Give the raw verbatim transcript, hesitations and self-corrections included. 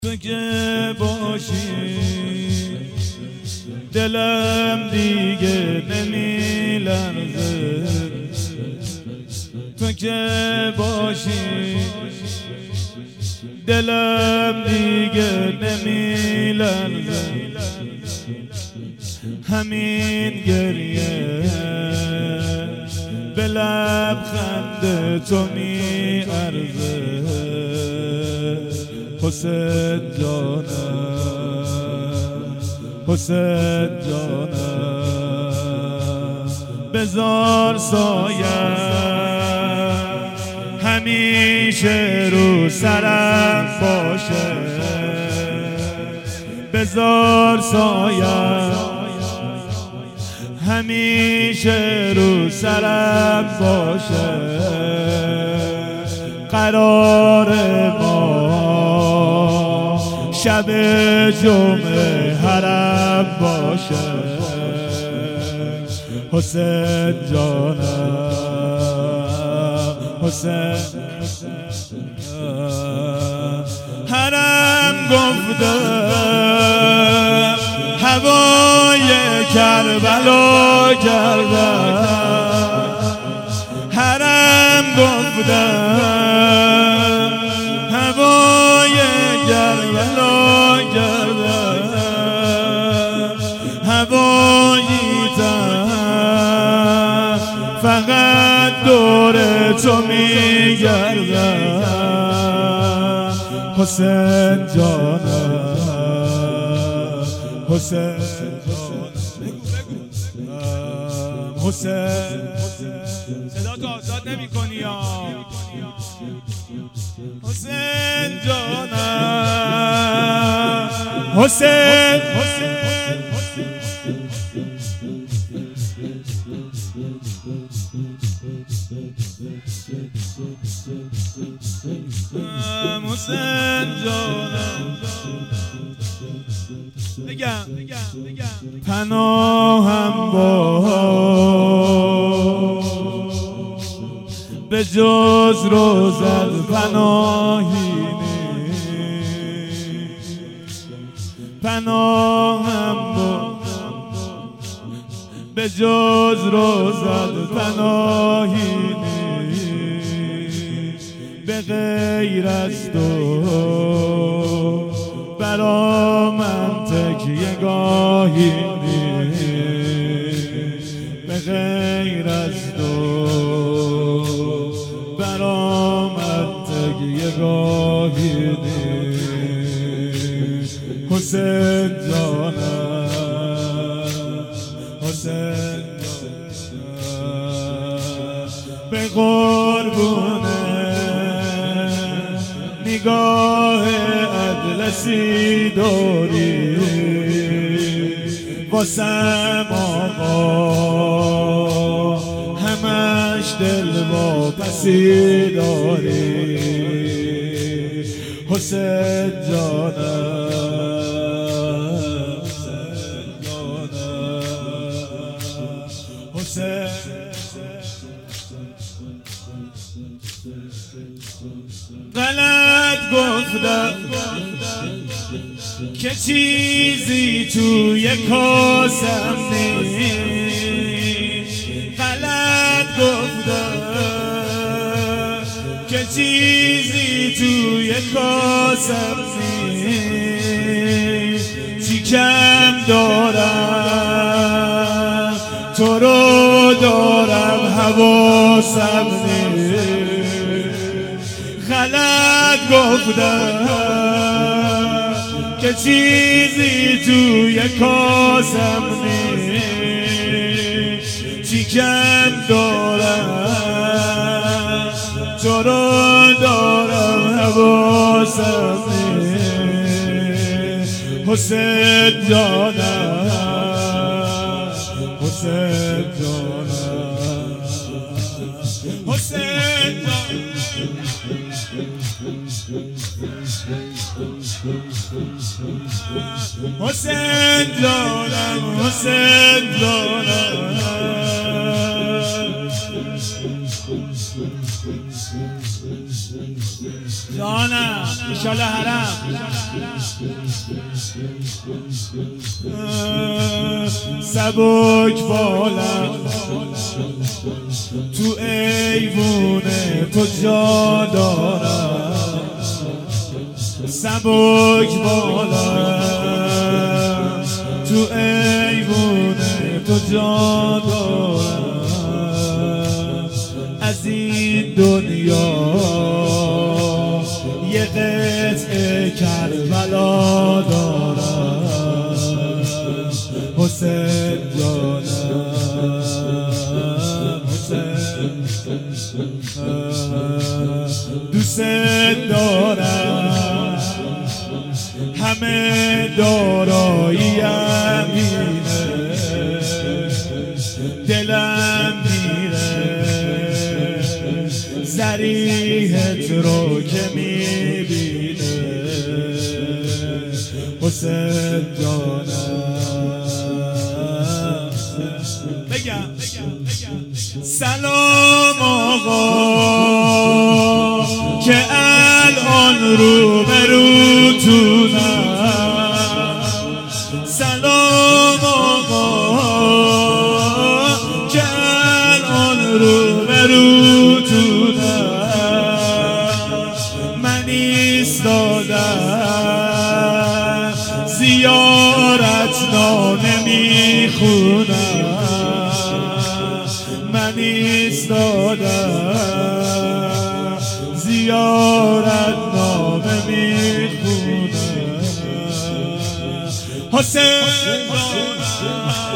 تو که باشی دلم دیگه نمیلرزه، تو که باشی دلم دیگه نمیلرزه. همین گریه به لبخند تو میارزه. حسین جانم، حسین جانم، بذار سایه همیشه رو سرم باشه. بذار سایه همیشه رو سرم باشه. قرار ما شب جمعه حرم باشه. حسین جانم، حسین حرم گفتم هوای کربلا کردم. حرم گفتم هوای کربلا کردم. هوایی تن فقط دور تو میگردم. حسین جانم، حسین حسین صدا تو آزاد نمی کنی یا حسین جانم، حسین حسین جانم. بگم پناهم با به جز روزت پناهی نیست. پناهم با به جز روزت پناهی نیست. به غیر از تو برا من تکیه گاهی نیست. به غیر از تو برا من تکیه گاهی نیست. حسین جانم، حسین جانم، به قربونه نگاه اطلسی داری واسم آقا. همش دل واپسی داری. حسین جانم، حسین غلط گفتم که چیزی توی کاسم نیست. غلط گفتم که چیزی توی کاسم نیست. چی کم دارم تو رو دارم حواسم نیست. غلط گفتم که چیزی توی کاسم نیست. چی کم دارم تو رو دارم حواسم نیست. حسین جانم، حسین جانم، حسین جانم، حسین جانم، حسین جانم. جانم ایشالا حرم سبک بالم تو ایوون تو جا دارم سبک بالم تو ایوون تو جا دارم از این دنیا یه قطعه کربلا دارم حسین جانم حسین دوست دارم همه داراییم اینه دلم میره ذریحت رو که میبینه حسین جانم بگم سلام آقا که الان رو بروتونم سلام آقا که الان رو بروتونم من ایستادم زیارت نامه میخونم من ایستادم زیارت نامه میخونم حسین جانم